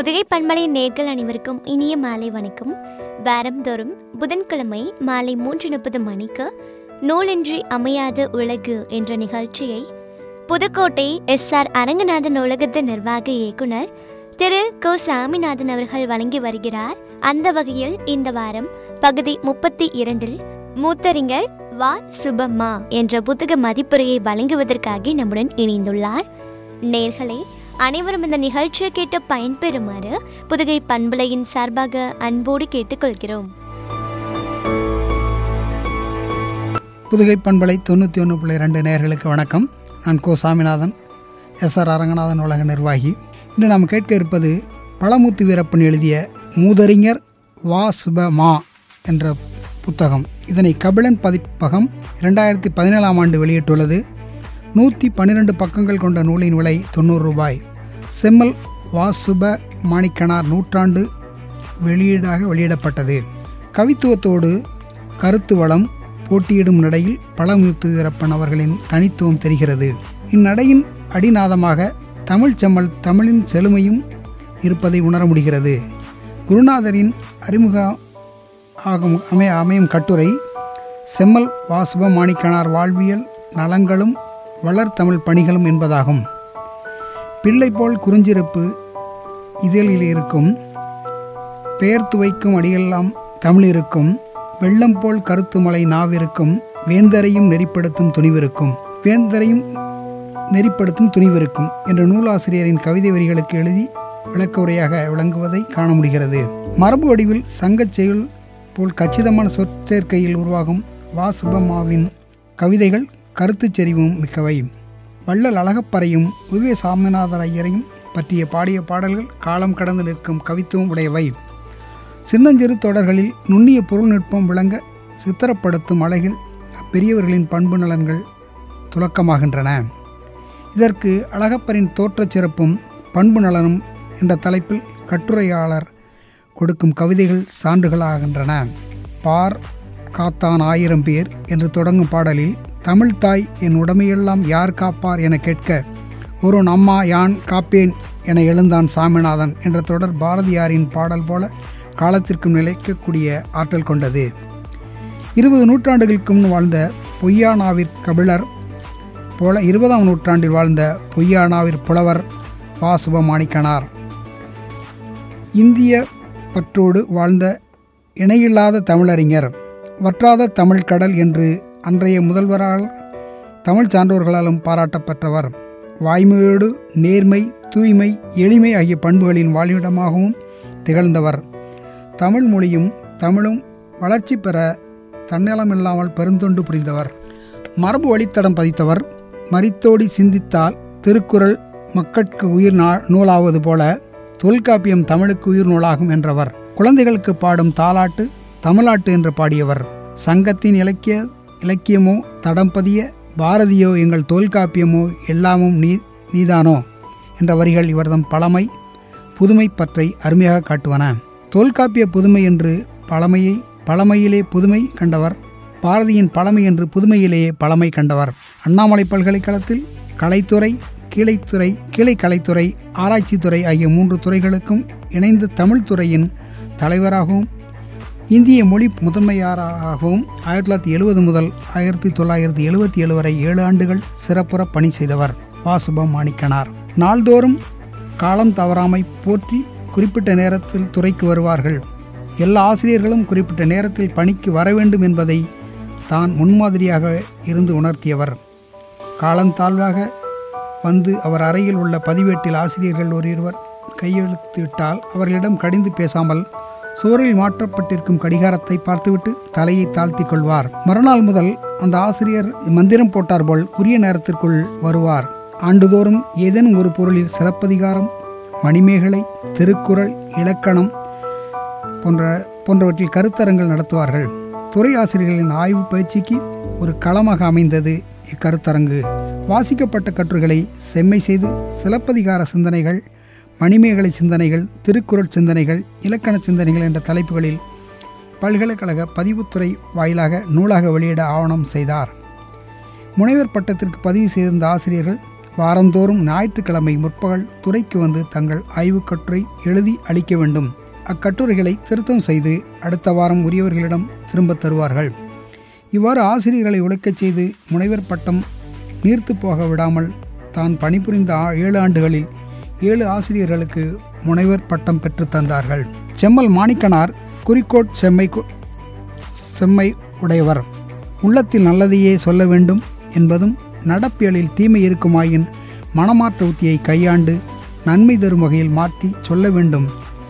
புதுகை பண்பலை நேர்கள் அனைவருக்கும் இனிய மாலை வணக்கம். வாரந்தோறும் புதன்கிழமை மாலை 3:30 மணிக்கு நூலின்றி அமையாத உலகு என்ற நிகழ்ச்சியை புதுக்கோட்டை SR அரங்கநாதன் நூலகத்தின் நிர்வாக இயக்குனர் திரு கு சாமிநாதன் அவர்கள் வழங்கி வருகிறார். அந்த வகையில் இந்த வாரம் பகுதி 32 மூத்தறிஞர் வா. சுபம்மா என்ற புத்தக மதிப்புரையை வழங்குவதற்காக நம்முடன் இணைந்துள்ளார். நேர்களே, அனைவரும் இந்த நிகழ்ச்சியை கேட்டு பயன்பெறுமாறு புதுகை பண்பலையின் சார்பாக அன்போடு கேட்டுக்கொள்கிறோம். புதுகை பண்பலை 91.2 நேயர்களுக்கு வணக்கம். நான் கு சாமிநாதன், SR அரங்கநாதன் உலக நிர்வாகி. இன்று நாம் கேட்க இருப்பது பழமுத்து வீரப்பன் எழுதிய மூதறிஞர் வா. சுபம்மா என்ற புத்தகம். இதனை கபிலன் பதிப்பகம் 2017ஆம் ஆண்டு வெளியிட்டுள்ளது. 112 பக்கங்கள் கொண்ட நூலின் விலை 90 ரூபாய். செம்மல் வா. சுப மாணிக்கனார் நூற்றாண்டு வெளியீடாக வெளியிடப்பட்டது. கவித்துவத்தோடு கருத்து வளம் போட்டியிடும் நடையில் பழமுத்து வீரப்பன் அவர்களின் தனித்துவம் தெரிகிறது. இந்நடையின் அடிநாதமாக தமிழ் செம்மல் தமிழின் செழுமையும் இருப்பதை உணர முடிகிறது. குருநாதரின் அறிமுக அமையும் கட்டுரை செம்மல் வா. சுப மாணிக்கனார் வாழ்வியல் நலங்களும் வளர்தமிழ் பணிகளும் என்பதாகும். பிள்ளை போல் குறிஞ்சிருப்பு இதழில் இருக்கும், பெயர் துவைக்கும் அடியெல்லாம் தமிழ் இருக்கும், வெள்ளம் போல் கருத்து மலை நாவிருக்கும், வேந்தரையும் நெறிப்படுத்தும் துணிவிருக்கும் என்ற நூலாசிரியரின் கவிதை வரிகளுக்கு எழுதி விளக்க உரையாக விளங்குவதை காண முடிகிறது. மரபு வடிவில் சங்கச் செயல் போல் கச்சிதமான சொற்சேர்க்கையில் உருவாகும் வா. சுபம்மாவின் கவிதைகள் கருத்து செறிவும் மிக்கவை. வள்ளல் அழகப்பரையும் உவே சாமிநாதர் ஐயரையும் பற்றிய பாடிய பாடல்கள் காலம் கடந்து நிற்கும் கவித்துவம் உடையவை. சின்னஞ்சிறு தொடர்களில் நுண்ணிய பொருள் நுட்பம் விளங்க சித்திரப்படுத்தும் அழகில் அப்பெரியவர்களின் பண்பு நலன்கள் துலக்கமாகின்றன. இதற்கு அழகப்பரின் தோற்றச் சிறப்பும் பண்பு நலனும் என்ற தலைப்பில் கட்டுரையாளர் கொடுக்கும் கவிதைகள் சான்றுகளாகின்றன. பார் காத்தான் 1000 பேர் என்று தொடங்கும் பாடலில் தமிழ் தாய் என் உடமையெல்லாம் யார் காப்பார் என கேட்க ஒரு அம்மா யான் காப்பேன் என எழுந்தான் சாமிநாதன் என்ற தொடர் பாரதியாரின் பாடல் போல காலத்திற்கும் நிலைக்கக்கூடிய ஆற்றல் கொண்டது. 20 நூற்றாண்டுகளுக்கு முன் வாழ்ந்த பொய்யானாவிற் கபிலர் போல 20ஆம் நூற்றாண்டில் வாழ்ந்த பொய்யானாவிற் புலவர் வா. சுப மாணிக்கனார் இந்திய பற்றோடு வாழ்ந்த இணையில்லாத தமிழறிஞர், வற்றாத தமிழ் கடல் என்று அன்றைய முதல்வரால் தமிழ் சான்றோர்களாலும் பாராட்டப்பட்டவர். வாய்மையோடு நேர்மை, தூய்மை, எளிமை ஆகிய பண்புகளின் வாழ்விடமாகவும் திகழ்ந்தவர். தமிழ் மொழியும் தமிழும் வளர்ச்சி பெற தன்னலமில்லாமல் பெருந்தொண்டு புரிந்தவர். மரபு வழித்தடம் பதித்தவர். மரித்தோடி சிந்தித்தால் திருக்குறள் மக்கட்கு உயிர் நூலாவது போல தொல்காப்பியம் தமிழுக்கு உயிர் நூலாகும் என்றவர். குழந்தைகளுக்கு பாடும் தாலாட்டு தமிழாட்டு என்று பாடியவர். சங்கத்தின் இலக்கியமோ தடம்பதிய பாரதியோ எங்கள் தொல்காப்பியமோ எல்லாமும் நீதானோ என்ற வரிகள் இவர்தம் பழமை புதுமை பற்றை அருமையாக காட்டுவன. தொல்காப்பிய புதுமை என்று பழமையிலே புதுமை கண்டவர். பாரதியின் பழமை என்று புதுமையிலேயே பழமை கண்டவர். அண்ணாமலை பல்கலைக்கழகத்தில் கலைத்துறை, கீழை கலைத்துறை, ஆராய்ச்சித்துறை ஆகிய 3 துறைகளுக்கும் இணைந்த தமிழ் துறையின் தலைவராகவும் இந்திய மொழி முதன்மையாராகவும் 1970 முதல் 1977 வரை 7 ஆண்டுகள் சிறப்புற பணி செய்தவர் வா. சுப மாணிக்கனார். நாள்தோறும் காலம் தவறாமை போற்றி குறிப்பிட்ட நேரத்தில் துறைக்கு வருவார்கள். எல்லா ஆசிரியர்களும் குறிப்பிட்ட நேரத்தில் பணிக்கு வர வேண்டும் என்பதை தான் முன்மாதிரியாக இருந்து உணர்த்தியவர். காலந்தாழ்வாக வந்து அவர் அறையில் உள்ள பதிவேட்டில் ஆசிரியர்கள் ஒருவர் கையெழுத்திட்டால் அவர்களிடம் கடிந்து பேசாமல் சுவரில் மாற்றப்பட்டிருக்கும் கடிகாரத்தை பார்த்துவிட்டு தலையை தாழ்த்தி கொள்வார். மறுநாள் முதல் அந்த ஆசிரியர் மந்திரம் போட்டார் போல் உரிய நேரத்திற்குள் வருவார். ஆண்டுதோறும் ஏதேனும் ஒரு பொருளில் சிலப்பதிகாரம், மணிமேகலை, திருக்குறள், இலக்கணம் போன்றவற்றில் கருத்தரங்கள் நடத்துவார்கள். துறை ஆசிரியர்களின் ஆய்வு பயிற்சிக்கு ஒரு களமாக அமைந்தது இக்கருத்தரங்கு. வாசிக்கப்பட்ட கட்டுரைகளை செம்மை செய்து சிலப்பதிகார சிந்தனைகள், மணிமேகலை சிந்தனைகள், திருக்குறள் சிந்தனைகள், இலக்கண சிந்தனைகள் என்ற தலைப்புகளில் பல்கலைக்கழக பதிவுத்துறை வாயிலாக நூலாக வெளியிட ஆவணம் செய்தார். முனைவர் பட்டத்திற்கு பதிவு செய்திருந்த ஆசிரியர்கள் வாரந்தோறும் ஞாயிற்றுக்கிழமை முற்பகல் துறைக்கு வந்து தங்கள் ஆய்வுக் கட்டுரை எழுதி அளிக்க வேண்டும். அக்கட்டுரைகளை திருத்தம் செய்து அடுத்த வாரம் உரியவர்களிடம் திரும்பத் தருவார்கள். இவ்வாறு ஆசிரியர்களை உழைக்கச் செய்து முனைவர் பட்டம் நீர்த்து போக விடாமல் தான் பணிபுரிந்த 7 ஆண்டுகளில் 7 ஆசிரியர்களுக்கு முனைவர் பட்டம் பெற்று தந்தார்கள். செம்மல் மாணிக்கனார் குறிக்கோட் செம்மை உடையவர். உள்ளத்தில் நல்லதையே சொல்ல வேண்டும் என்பதும் நடப்பியலில் தீமை இருக்குமாயின் மனமாற்ற உத்தியை கையாண்டு நன்மை தரும் வகையில் மாற்றி சொல்ல வேண்டும்.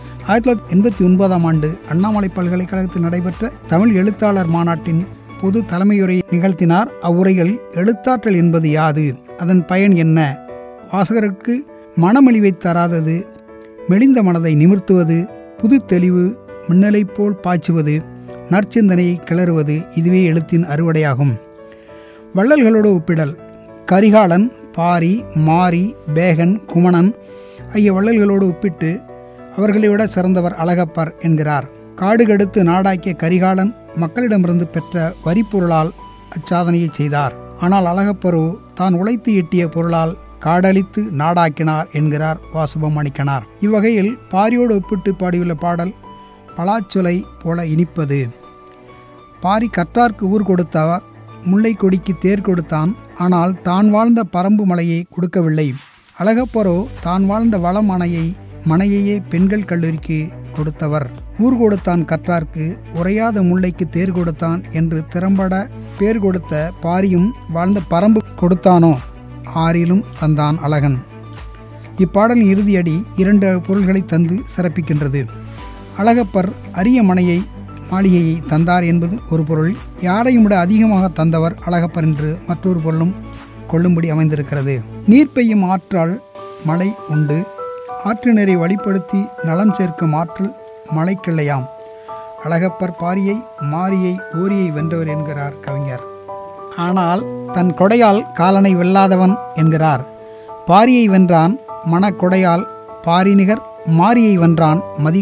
1989ஆம் ஆண்டு அண்ணாமலை பல்கலைக்கழகத்தில் நடைபெற்ற தமிழ் எழுத்தாளர் மாநாட்டின் பொது தலைமையுரையை நிகழ்த்தினார். அவ்வுரையில் எழுத்தாற்றல் என்பது யாது, அதன் பயன் என்ன, வாசகருக்கு மனமெளிவை தராதது, மெலிந்த மனதை நிமிர்த்துவது, புது தெளிவு மின்னலை போல் பாய்ச்சுவது, நற்சிந்தனையை கிளறுவது, இதுவே எழுத்தின் அறுவடையாகும். வள்ளல்களோடு ஒப்பிடல். கரிகாலன், பாரி, மாரி, பேகன், குமணன் ஆகிய வள்ளல்களோடு ஒப்பிட்டு அவர்களை விட சிறந்தவர் அழகப்பர் என்கிறார். காடு கெடுத்து நாடாக்கிய கரிகாலன் மக்களிடமிருந்து பெற்ற வரிப்பொருளால் அச்சாதனையை செய்தார். ஆனால் அழகப்பரோ தான் உழைத்து ஈட்டிய பொருளால் காடழித்து நாடாக்கினார் என்கிறார் வாசுபமாணிக்கனார். இவ்வகையில் பாரியோடு ஒப்பிட்டு பாடியுள்ள பாடல் பலாச்சொலை போல இனிப்பது. பாரி கற்றார்க்கு ஊர் கொடுத்தவர், முல்லை கொடிக்கு தேர் கொடுத்தான், ஆனால் தான் வாழ்ந்த பரம்பு மலையை கொடுக்கவில்லை. அழகப்பரோ தான் வாழ்ந்த மனையையே பெண்கள் கல்லூரிக்கு கொடுத்தவர். ஊர் கொடுத்தான் கற்றார்க்கு, உரையாத முல்லைக்கு தேர் கொடுத்தான் என்று திறம்பட பேர் கொடுத்த பாரியும் வாழ்ந்த பரம்பு கொடுத்தானோ, ஆறிலும் தந்தான் அழகன். இப்பாடலின் இறுதியடி 2 பொருள்களை தந்து சிறப்பிக்கின்றது. அழகப்பர் அரிய மாளிகையை தந்தார் என்பது ஒரு பொருள். யாரையும் விட அதிகமாக தந்தவர் அழகப்பர் என்று மற்றொரு பொருளும் கொள்ளும்படி அமைந்திருக்கிறது. நீர் பெய்யும் ஆற்றால் மழை உண்டு, ஆற்றினரை வழிப்படுத்தி நலம் சேர்க்கும் ஆற்றல் மழைக்கிள்ளையாம். அழகப்பர் பாரியை, மாரியை, ஓரியை வென்றவர் என்கிறார் கவிஞர். ஆனால் தன் கொடையால் காலனை வெல்லாதவன் என்கிறார். பாரியை வென்றான் மனக்கொடையால் பாரிநிகர், மாரியை வென்றான்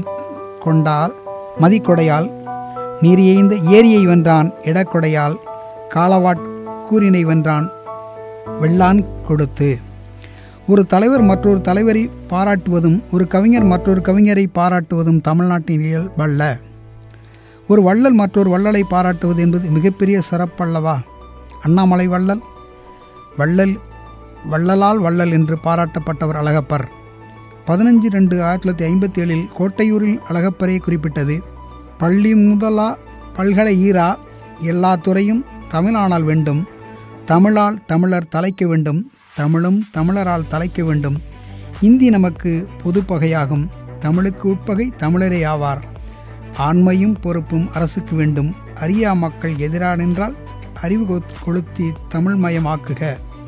மதிக்கொடையால், நீரியைந்த ஏரியை வென்றான் இடக்கொடையால், காலவாட் கூறினை வென்றான் வெள்ளான் கொடுத்து. ஒரு தலைவர் மற்றொரு தலைவரை பாராட்டுவதும் ஒரு கவிஞர் மற்றொரு கவிஞரை பாராட்டுவதும் தமிழ்நாட்டின் இயல்பல்ல. ஒரு வள்ளல் மற்றொரு வள்ளலை பாராட்டுவது என்பது மிகப்பெரிய சிறப்பல்லவா? அண்ணாமலை வள்ளலால் வள்ளல் என்று பாராட்டப்பட்டவர் அழகப்பர். 15/2/1957 கோட்டையூரில் அழகப்பரே குறிப்பிட்டது, பள்ளி முதலா பல்கலை ஈரா எல்லா துறையும் தமிழானால் வேண்டும், தமிழால் தமிழர் தலைக்க வேண்டும், தமிழும் தமிழரால் தலைக்க வேண்டும். இந்தி நமக்கு பொதுப்பகையாகும், தமிழுக்கு உட்பகை தமிழரே ஆவார். ஆண்மையும் பொறுப்பும் அரசுக்கு வேண்டும், அறியா மக்கள் எதிரா நின்றால் அறிவு கொளுத்தி தமிழ்மயமாக்குக,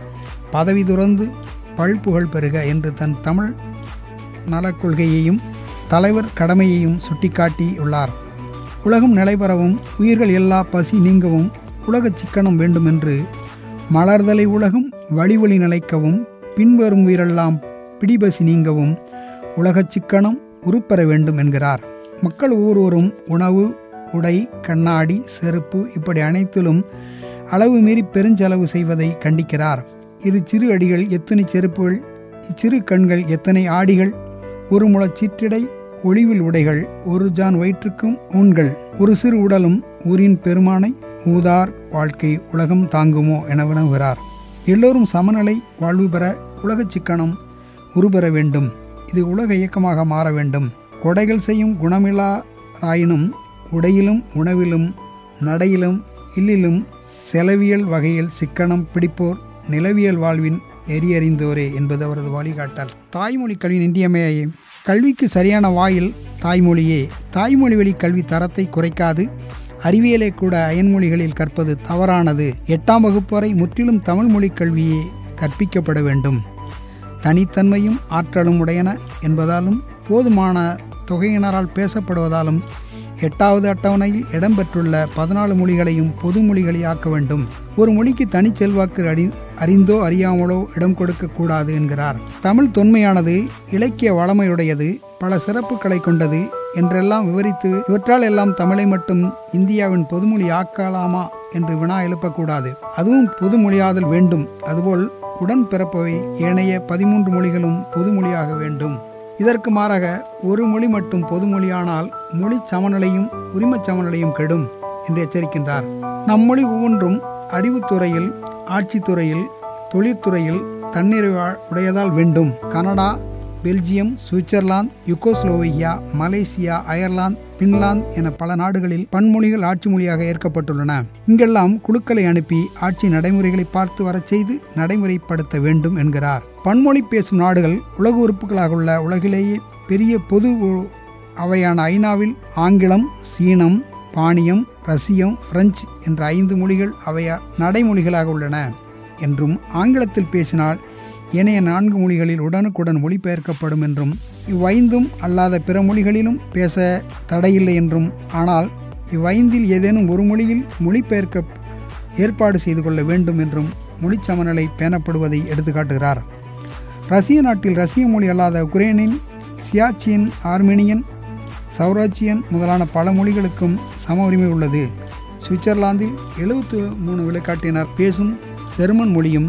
பதவி துறந்து பல்புகழ் பெறுக என்று தன் தமிழ் நலக்கொள்கையையும் தலைவர் கடமையையும் சுட்டிக்காட்டியுள்ளார். உலகம் நிலைபெறவும் உயிர்கள் எல்லா பசி நீங்கவும் உலகச் சிக்கனம் வேண்டுமென்று மலர்தலை உலகம் வழிவழி நிலைக்கவும் பின்வரும் உயிரெல்லாம் பிடிபசி நீங்கவும் உலகச் சிக்கனம் உருப்பெற வேண்டும் என்கிறார். மக்கள் ஒவ்வொருவரும் உணவு, உடை, கண்ணாடி, செருப்பு இப்படி அனைத்திலும் அளவு மீறி பெருஞ்செலவு செய்வதை கண்டிக்கிறார். இரு சிறு அடிகள் எத்தனை செருப்புகள், இச்சிறு கண்கள் எத்தனை ஆடிகள், ஒரு முளச் சீற்றிடை ஒளிவில் உடைகள், ஒரு ஜான் வயிற்றுக்கும் ஊன்கள், ஒரு சிறு உடலும் ஊரின் பெருமானை ஊதார் வாழ்க்கை உலகம் தாங்குமோ என வினவுகிறார். எல்லோரும் சமநிலை வாழ்வு பெற உலகச் சிக்கனம் உருபெற வேண்டும். இது உலக இயக்கமாக மாற வேண்டும். கொடைகள் செய்யும் குணமில்லாராயினும் உடையிலும் உணவிலும் நடையிலும் இல்லிலும் செலவியல் வகையில் சிக்கனம் பிடிப்போர் நிலவியல் வாழ்வின் நெறியறிந்தோரே என்பது அவரது வழிகாட்டல். தாய்மொழி கல்வியின் இன்றியமைய கல்விக்கு சரியான வாயில் தாய்மொழியே. தாய்மொழி வழி கல்வி தரத்தை குறைக்காது. அறிவியலை கூட அயன்மொழிகளில் கற்பது தவறானது. 8ஆம் வகுப்பு வரை முற்றிலும் தமிழ் மொழி கல்வியே கற்பிக்கப்பட வேண்டும். தனித்தன்மையும் ஆற்றலும் உடையன என்பதாலும் போதுமான தொகையினரால் பேசப்படுவதாலும் 8வது அட்டவணையில் இடம்பெற்றுள்ள 14 மொழிகளையும் பொது மொழிகளையாக்க வேண்டும். ஒரு மொழிக்கு தனிச்செல்வாக்கு அறிந்தோ அறியாமலோ இடம் கொடுக்க கூடாது என்கிறார். தமிழ் தொன்மையானது, இலக்கிய வளமையுடையது, பல சிறப்புகளை கொண்டது என்றெல்லாம் விவரித்து இவற்றால் எல்லாம் தமிழை மட்டும் இந்தியாவின் பொதுமொழி ஆக்கலாமா என்று வினா எழுப்பக்கூடாது. அதுவும் பொதுமொழியாதல் வேண்டும். அதுபோல் உடன்பிறப்பவை ஏனைய 13 மொழிகளும் பொதுமொழியாக வேண்டும். இதற்கு மாறாக ஒரு மொழி மட்டும் பொதுமொழியானால் மொழி சமநிலையும் உரிமைச் சமநிலையும் கெடும் என்று எச்சரிக்கின்றார். நம்மொழி ஒவ்வொன்றும் அறிவுத்துறையில், ஆட்சித்துறையில், தொழிற்துறையில் தன்னிறைவு உடையதால் வேண்டும். Canada, Belgium, Switzerland, Yugoslavia, Malaysia, Ireland, Finland என பல நாடுகளில் பன்மொழிகள் ஆட்சி மொழியாக ஏற்கப்பட்டுள்ளன. இங்கெல்லாம் குழுக்களை அனுப்பி ஆட்சி நடைமுறைகளை பார்த்து வரச் செய்து நடைமுறைப்படுத்த வேண்டும் என்கிறார். பன்மொழி பேசும் நாடுகள் உலக உறுப்புகளாக உள்ள உலகிலேயே பெரிய பொது அவையான ஐநாவில் ஆங்கிலம், சீனம், பாணியம், ரஷ்யம், பிரெஞ்சு என்ற 5 மொழிகள் அவைய நடைமொழிகளாக உள்ளன என்றும், ஆங்கிலத்தில் பேசினால் ஏனைய 4 மொழிகளில் உடனுக்குடன் மொழிபெயர்க்கப்படும் என்றும், இவ்வைந்தும் அல்லாத பிற மொழிகளிலும் பேச தடையில்லை என்றும், ஆனால் இவ்வைந்தில் ஏதேனும் ஒரு மொழியில் மொழிபெயர்க்க ஏற்பாடு செய்து கொள்ள வேண்டும் என்றும் மொழி சமநிலை பேணப்படுவதை எடுத்துக்காட்டுகிறார். ரஷ்ய நாட்டில் ரஷ்ய மொழி அல்லாத உக்ரைனின், சியாச்சியன், ஆர்மேனியன், சௌராச்சியன் முதலான பல மொழிகளுக்கும் சம உரிமை உள்ளது. சுவிட்சர்லாந்தில் 73 விழுக்காட்டினர் பேசும் ஜெர்மன் மொழியும்,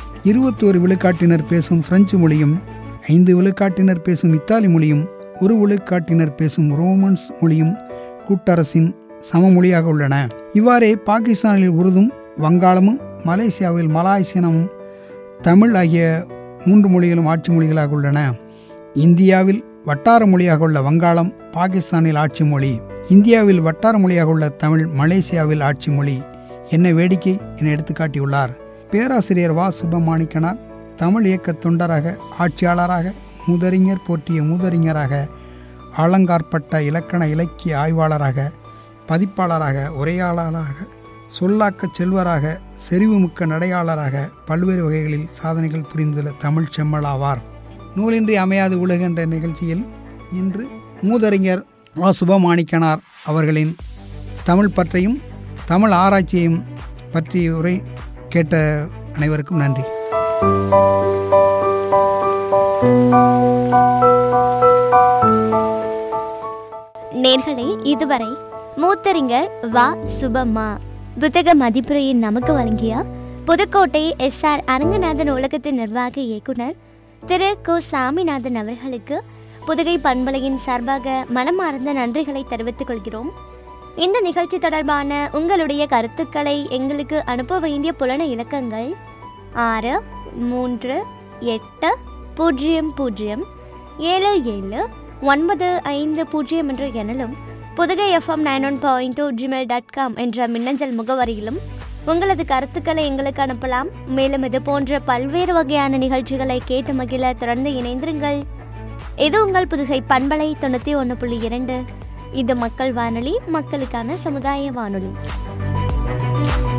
21 விழுக்காட்டினர் பேசும் பிரெஞ்சு மொழியும், 5 விழுக்காட்டினர் பேசும் இத்தாலி மொழியும், 1 விழுக்காட்டினர் பேசும் ரோமன்ஸ் மொழியும் கூட்டரசின் சமமொழியாக உள்ளன. இவ்வாறே பாகிஸ்தானில் உருதும், வங்காளமும், மலேசியாவில் மலாய்சியனமும், தமிழ் ஆகிய 3 மொழிகளும் ஆட்சி மொழிகளாக உள்ளன. இந்தியாவில் வட்டார மொழியாக உள்ள வங்காளம் பாகிஸ்தானில் ஆட்சி மொழி. இந்தியாவில் வட்டார மொழியாக உள்ள தமிழ் மலேசியாவில் ஆட்சி மொழி. என்ன வேடிக்கை என எடுத்துக்காட்டியுள்ளார். பேராசிரியர் வா. சுபமாணிக்கனார் தமிழ் இயக்க தொண்டராக, ஆட்சியாளராக, மூதறிஞர் போற்றிய மூதறிஞராக, ஆலங்காற்பட்ட இலக்கண இலக்கிய ஆய்வாளராக, பதிப்பாளராக, உரையாளராக, சொல்லாக்க செல்வராக, செறிவுமிக்க நடையாளராக பல்வேறு வகைகளில் சாதனைகள் புரிந்துள்ள தமிழ் செம்மலாவார். நூலின்றி அமையாது உலகு என்ற நிகழ்ச்சியில் இன்று மூதறிஞர் வா. சுபமாணிக்கனார் அவர்களின் தமிழ் பற்றையும் தமிழ் ஆராய்ச்சியையும் பற்றிய உரை கேட்ட அனைவருக்கும் நன்றி. நேர்களே, இதுவரை மூத்தறிஞர் வா. சுபமா புத்தக மதிப்புரையை நமக்கு வழங்கிய புதுக்கோட்டை SR அரங்கநாதன் நூலகத்தின் நிர்வாக இயக்குனர் திரு கு. சாமிநாதன் அவர்களுக்கு புதுகை பண்பலையின் சார்பாக மனமார்ந்த நன்றிகளை தெரிவித்துக் கொள்கிறோம். இந்த நிகழ்ச்சி தொடர்பான உங்களுடைய கருத்துக்களை எங்களுக்கு அனுப்ப வேண்டிய புலன இலக்கங்கள் 6380779550 என்ற எண்ணிலும், புதுகை FM 91.2 gmail.com என்ற மின்னஞ்சல் முகவரியிலும் உங்களது கருத்துக்களை எங்களுக்கு அனுப்பலாம். மேலும் இது போன்ற பல்வேறு வகையான நிகழ்ச்சிகளை கேட்டு மகிழ தொடர்ந்து இணைந்திருங்கள். இது உங்கள் புதுகை பண்பலை 91.2. இது மக்கள் வானொலி, மக்களுக்கான சமுதாய வானொலி.